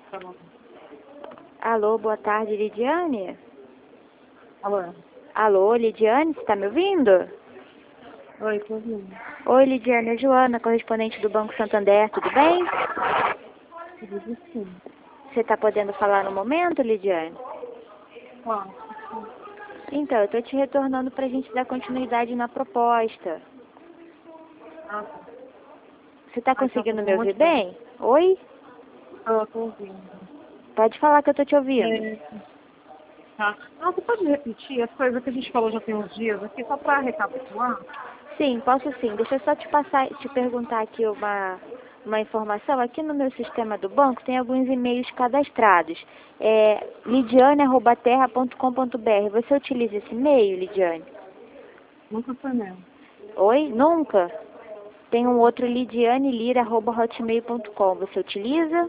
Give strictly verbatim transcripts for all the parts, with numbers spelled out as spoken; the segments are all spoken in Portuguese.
Tá bom. Alô, boa tarde, Lidiane? Alô? Alô, Lidiane, você está me ouvindo? Oi, tô ouvindo. Oi, Lidiane, é Joana, correspondente do Banco Santander, tudo bem? Tudo sim. Você está podendo falar no momento, Lidiane? Claro. Então, eu estou te retornando para a gente dar continuidade na proposta. Ah, tá. Você está Ah, então, conseguindo tá me bom, ouvir então. bem? Oi? Eu tô ouvindo. Pode falar que eu estou te ouvindo. É, tá. Ah, você pode repetir as coisas que a gente falou já tem uns dias aqui, só pra recapitular? Sim, posso sim. Deixa eu só te passar, te perguntar aqui uma, uma informação. Aqui no meu sistema do banco tem alguns e-mails cadastrados. É lidiane arroba terra ponto com ponto br. Você utiliza esse e-mail, Lidiane? Nunca foi mesmo. Oi? Nunca? Tem um outro lidiane lira arroba hotmail ponto com. Você utiliza?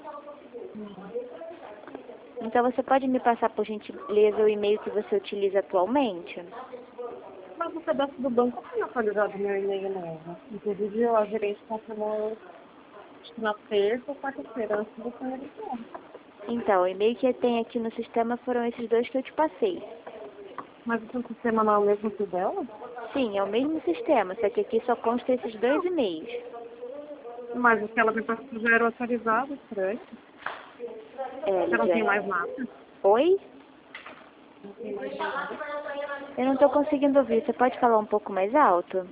Então você pode me passar, por gentileza, o e-mail que você utiliza atualmente? Mas o pedaço do banco não foi atualizado meu e-mail novo. Inclusive, a gerente confirmou acho que na terça ou quarta-feira, antes do primeiro dia. Então, o e-mail que tem aqui no sistema foram esses dois que eu te passei. Mas o seu sistema não é o mesmo que o dela? Sim, é o mesmo sistema, só que aqui só consta esses dois e-mails. Mas o que ela me passou já era atualizado, estranho. É, Já não tem Lidiane. mais nada. Oi? Não tem mais nada. Eu não estou conseguindo ouvir. Você pode falar um pouco mais alto?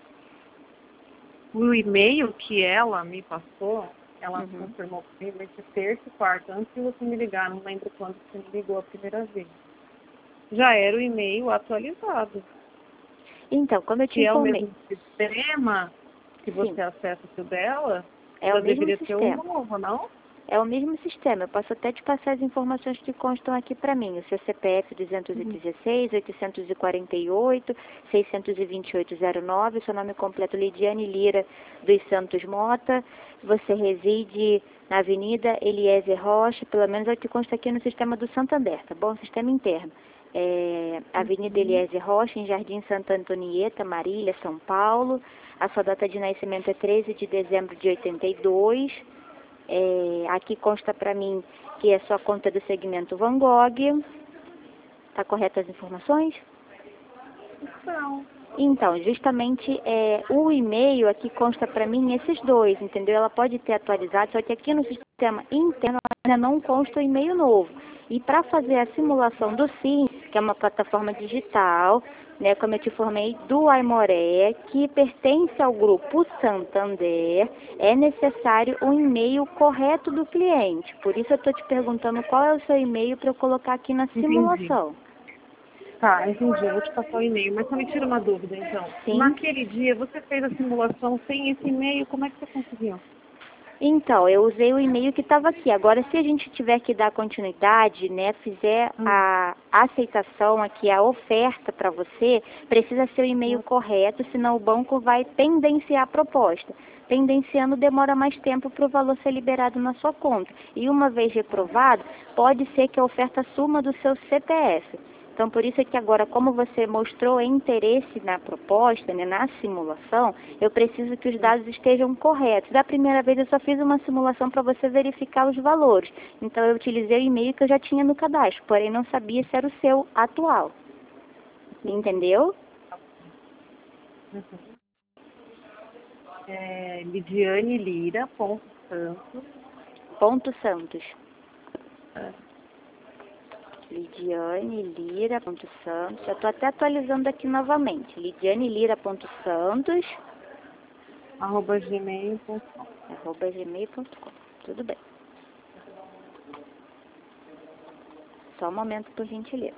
O e-mail que ela me passou, ela Uhum. confirmou comigo, vai ser terça e quarta, antes de você me ligar, não lembro quando você me ligou a primeira vez. Já era o e-mail atualizado. Então, como eu te Se é o informei. mesmo sistema que Sim, você acessa o dela, é o já mesmo deveria ter um sistema. novo, não? É o mesmo sistema. Eu posso até te passar as informações que constam aqui para mim. O seu C P F duzentos e dezesseis, oitocentos e quarenta e oito, seiscentos e vinte e oito zero nove, seu nome completo Lidiane Lira dos Santos Mota. Você reside na Avenida Eliezer Rocha, pelo menos é o que consta aqui no sistema do Santander, tá bom? Sistema interno. É, Avenida Uhum. Eliezer Rocha, em Jardim Santa Antonieta, Marília, São Paulo. A sua data de nascimento é treze de dezembro de oitenta e dois. É, aqui consta para mim que é sua conta do segmento Van Gogh. Tá correto as informações? Então, Então, justamente é, o e-mail aqui consta para mim esses dois, entendeu? Ela pode ter atualizado, só que aqui no sistema interno ainda não consta o e-mail novo. E para fazer a simulação do SIM, que é uma plataforma digital, né, como eu te informei, do Aimoré, que pertence ao grupo Santander, é necessário o e-mail correto do cliente. Por isso eu estou te perguntando qual é o seu e-mail para eu colocar aqui na entendi. simulação. Tá, entendi. Eu vou te passar o e-mail, mas só me tira uma dúvida, então. Sim? Naquele dia, você fez a simulação sem esse e-mail, como é que você conseguiu? Então, eu usei o e-mail que estava aqui. Agora, se a gente tiver que dar continuidade, né, fizer Hum. a aceitação aqui, a oferta para você, precisa ser o e-mail correto, senão o banco vai pendenciar a proposta. Pendenciando demora mais tempo para o valor ser liberado na sua conta. E uma vez reprovado, pode ser que a oferta suma do seu C P F. Então, por isso é que agora, como você mostrou interesse na proposta, né, na simulação, eu preciso que os dados estejam corretos. Da primeira vez, eu só fiz uma simulação para você verificar os valores. Então, eu utilizei o e-mail que eu já tinha no cadastro, porém não sabia se era o seu atual. Entendeu? Uhum. É Lidiane Lira, ponto Santos. Ponto Santos. É, Lidiane Lira, ponto Santos. Já estou até atualizando aqui novamente. Lidiane Lira, ponto Santos, arroba gmail ponto com. arroba gmail ponto com. Tudo bem. Só um momento, por gentileza.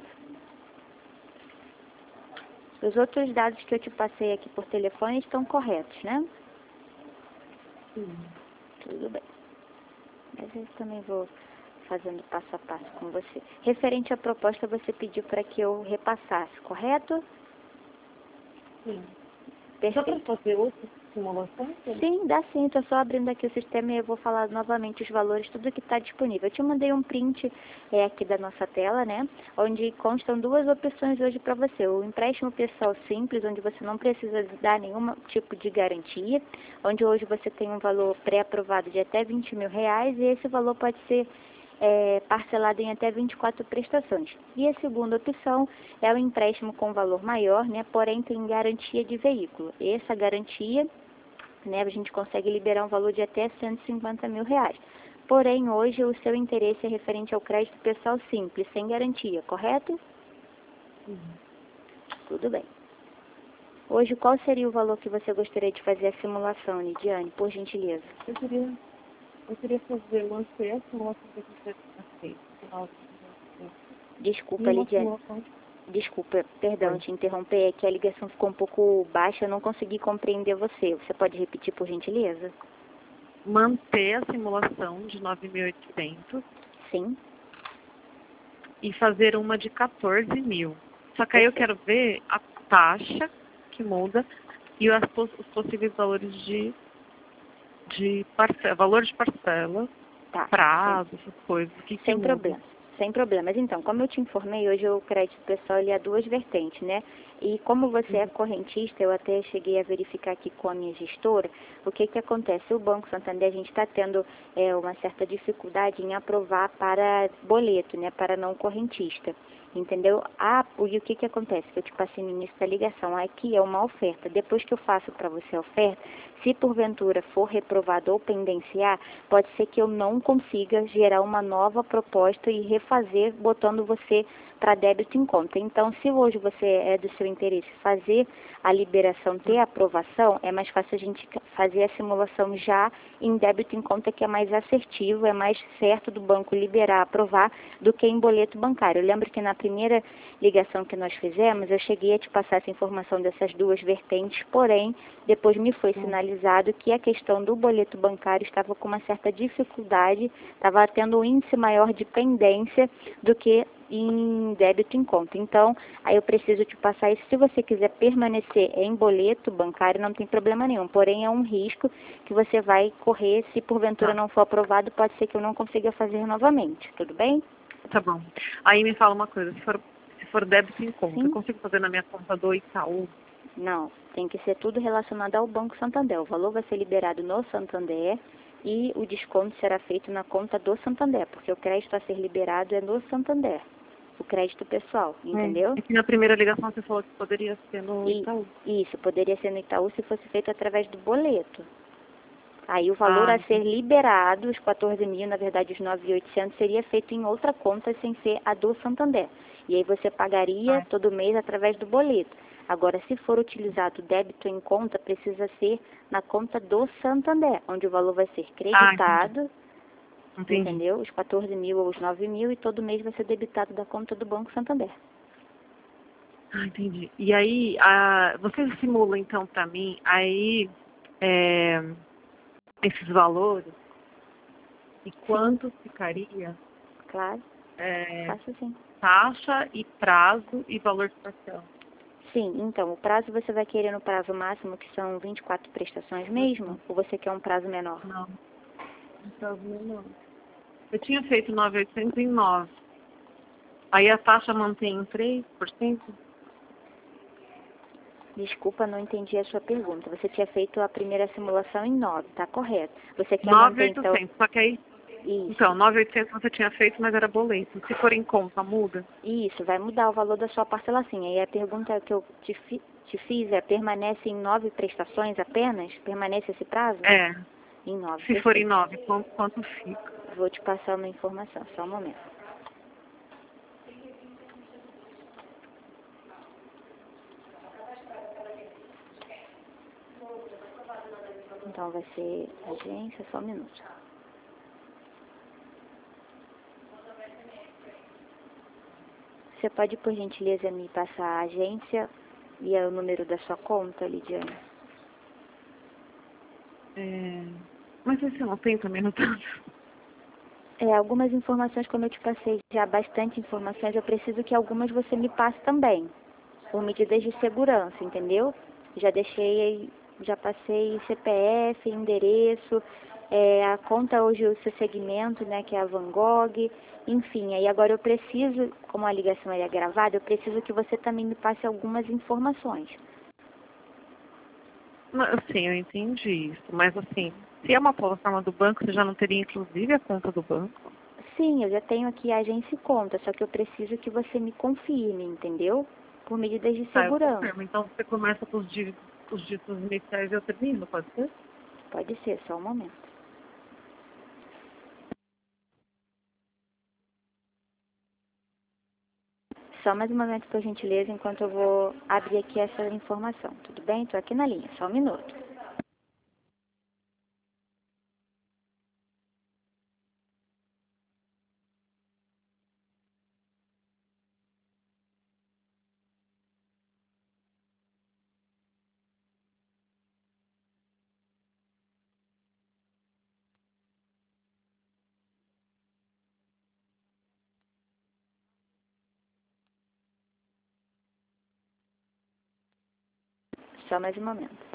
Os outros dados que eu te passei aqui por telefone estão corretos, né? Sim. Tudo bem. Mas eu também vou fazendo passo a passo com você. Referente à proposta, você pediu para que eu repassasse, correto? Sim. Só para Perfeito. fazer outro, simulação? Sim, dá sim. Estou só abrindo aqui o sistema e eu vou falar novamente os valores, tudo que está disponível. Eu te mandei um print é, aqui da nossa tela, né? Onde constam duas opções hoje para você. O empréstimo pessoal simples, onde você não precisa dar nenhum tipo de garantia, onde hoje você tem um valor pré-aprovado de até vinte mil reais e esse valor pode ser É, parcelado em até vinte e quatro prestações. E a segunda opção é o empréstimo com valor maior, né, porém tem garantia de veículo. Essa garantia, né, a gente consegue liberar um valor de até cento e cinquenta mil reais. Porém, hoje o seu interesse é referente ao crédito pessoal simples, sem garantia, correto? Uhum. Tudo bem. Hoje, qual seria o valor que você gostaria de fazer a simulação, Lidiane, por gentileza? Eu queria, eu queria fazer manter a simulação que você fez. Desculpa, Lidiane. Desculpa, perdão, Oi. te interromper, é que a ligação ficou um pouco baixa, eu não consegui compreender você. Você pode repetir, por gentileza? Manter a simulação de nove mil e oitocentos Sim. e fazer uma de quatorze mil. Só que aí eu quero ver a taxa que muda e as, os possíveis valores de, de parcela, valor de parcela, Tá. prazo, essas coisas. O que que Sem muda? problema. Sem problemas. Então, como eu te informei, hoje o crédito pessoal ele é duas vertentes, né? E como você é correntista, eu até cheguei a verificar aqui com a minha gestora, o que que acontece? O Banco Santander, a gente está tendo é, uma certa dificuldade em aprovar para boleto, né? Para não correntista. Entendeu? Ah, e o que que acontece? Que eu te passei no início da ligação. Aqui é uma oferta. Depois que eu faço para você a oferta, se porventura for reprovado ou pendenciar, pode ser que eu não consiga gerar uma nova proposta e refazer, botando você para débito em conta. Então, se hoje você é do seu interesse fazer a liberação, ter a aprovação, é mais fácil a gente fazer a simulação já em débito em conta, que é mais assertivo, é mais certo do banco liberar, aprovar, do que em boleto bancário. Eu lembro que na primeira ligação que nós fizemos, eu cheguei a te passar essa informação dessas duas vertentes, porém, depois me foi sinalizado que a questão do boleto bancário estava com uma certa dificuldade, estava tendo um índice maior de pendência do que em débito em conta. Então, aí eu preciso te passar isso. Se você quiser permanecer em boleto bancário, não tem problema nenhum. Porém, é um risco que você vai correr. Se porventura Tá. não for aprovado, pode ser que eu não consiga fazer novamente. Tudo bem? Tá bom. Aí me fala uma coisa, se for, se for débito em conta, Sim. eu consigo fazer na minha conta do Itaú? Não, tem que ser tudo relacionado ao Banco Santander. O valor vai ser liberado no Santander e o desconto será feito na conta do Santander, porque o crédito a ser liberado é no Santander, o crédito pessoal, entendeu? É que na primeira ligação você falou que poderia ser no E Itaú. isso, poderia ser no Itaú se fosse feito através do boleto. Aí o valor Ah, a ser liberado, os quatorze mil, na verdade os nove mil e oitocentos, seria feito em outra conta sem ser a do Santander. E aí você pagaria Ah. todo mês através do boleto. Agora, se for utilizado débito em conta, precisa ser na conta do Santander, onde o valor vai ser creditado, ah, entendi. Entendi. entendeu? Os quatorze mil ou os nove mil e todo mês vai ser debitado da conta do Banco Santander. Ah, entendi. E aí, a, você simula então para mim, aí, é, esses valores e quanto ficaria Claro, é, faço sim. taxa e prazo e valor de parcela? Sim, então, o prazo você vai querer no prazo máximo, que são vinte e quatro prestações mesmo, ou você quer um prazo menor? Não, um prazo menor. Eu tinha feito nove mil e oitocentos em nove. Aí a taxa mantém em três por cento? Desculpa, não entendi a sua pergunta. Você tinha feito a primeira simulação em nove, tá correto. Você quer nove mil manter, e então... oitocentos, só que aí, Isso. então, nove mil e oitocentos você tinha feito, mas era boleto. Se for em conta, muda? Isso, vai mudar o valor da sua parcela sim. Aí a pergunta que eu te, fi, te fiz é, permanece em nove prestações apenas? Permanece esse prazo? É. Em nove. Se Perfeito. for em nove, quanto, quanto fica? Vou te passar uma informação, só um momento. Então vai ser agência, só um minuto. Você pode, por gentileza, me passar a agência e o número da sua conta, Lidiane? É... Mas você não tem também no tanto? É, algumas informações, como eu te passei já bastante informações, eu preciso que algumas você me passe também, por medidas de segurança, entendeu? Já deixei Já passei C P F, endereço, é, a conta hoje, o seu segmento, né, que é a Van Gogh, enfim. Aí agora eu preciso, como a ligação é gravada, eu preciso que você também me passe algumas informações. Não, sim, eu entendi isso. Mas assim, se é uma plataforma do banco, você já não teria inclusive a conta do banco? Sim, eu já tenho aqui a agência e conta, só que eu preciso que você me confirme, entendeu? Por medidas de Tá, eu segurança. confirmo. Então você começa com os dígitos, os dígitos iniciais e eu termino, pode ser? Pode ser, só um momento. Só mais um momento, por gentileza, enquanto eu vou abrir aqui essa informação. Tudo bem? Estou aqui na linha, só um minuto. Só mais um momento.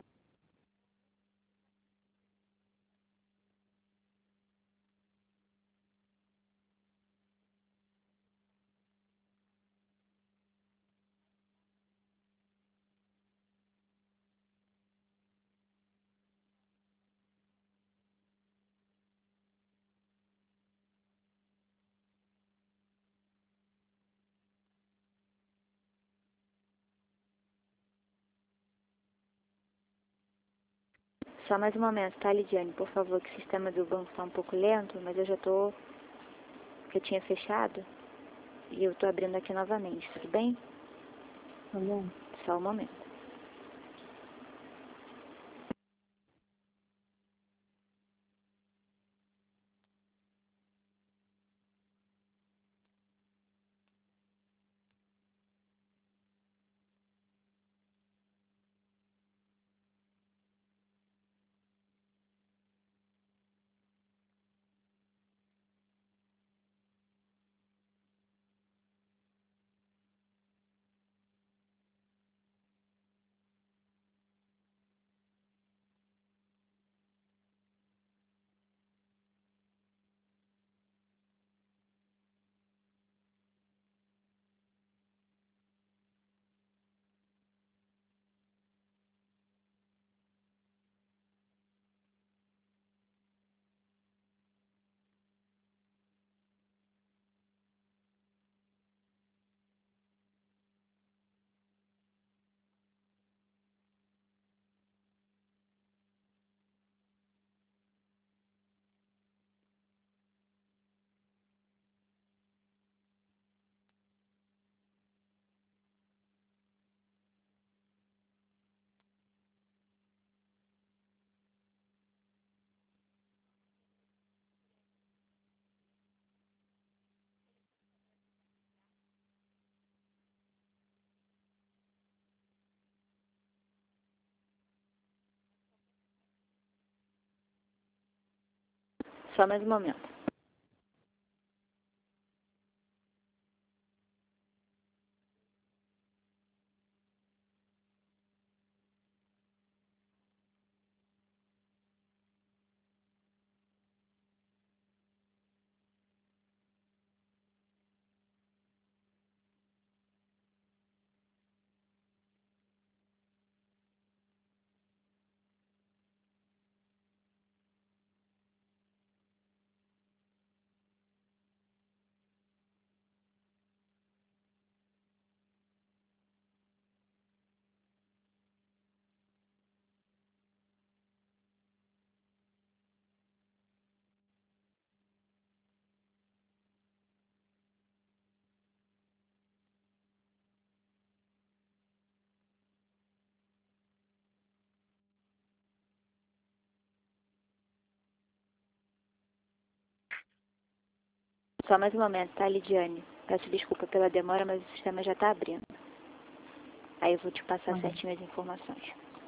Só mais um momento, tá, Lidiane? Por favor, que o sistema do banco está um pouco lento, mas eu já tô... que eu tinha fechado e eu tô abrindo aqui novamente, tudo bem? Tá bom. Só um momento. Só mais um momento. Só mais um momento, tá, Lidiane? Peço desculpa pela demora, mas o sistema já tá abrindo. Aí eu vou te passar Uhum. certinho as informações.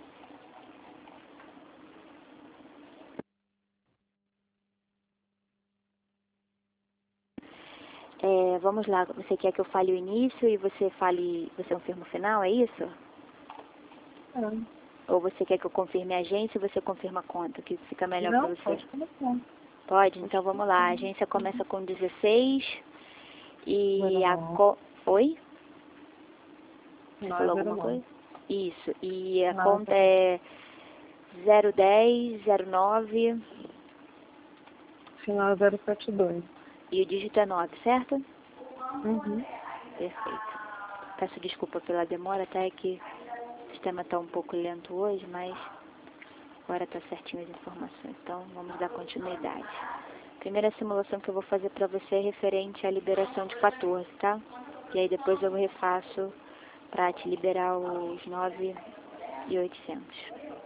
É, vamos lá, você quer que eu fale o início e você fale, você confirma o final, é isso? É. Ou você quer que eu confirme a agência ou você confirma a conta, que fica melhor para Não, você? pode começar. Pode? Então vamos lá. A agência começa com dezesseis e a... Zero Co... Oi? Você Não é falou zero alguma nove. coisa? Isso. E a Não, conta é zero dez, zero nove final é zero sete dois. e o dígito é nove, certo? Uhum. Perfeito. Peço desculpa pela demora, até que o sistema está um pouco lento hoje, mas agora está certinho as informações. Então, vamos dar continuidade. Primeira simulação que eu vou fazer para você é referente à liberação de quatorze, tá? E aí depois eu refaço para te liberar os nove mil e oitocentos.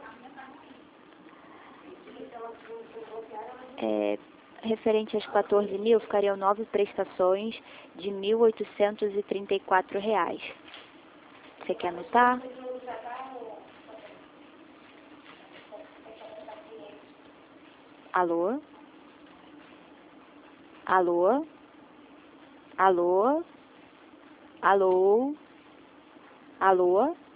É, referente às quatorze mil, ficariam nove prestações de mil oitocentos e trinta e quatro reais. Você quer anotar? Alô? Alô? Alô? Alô? Alô?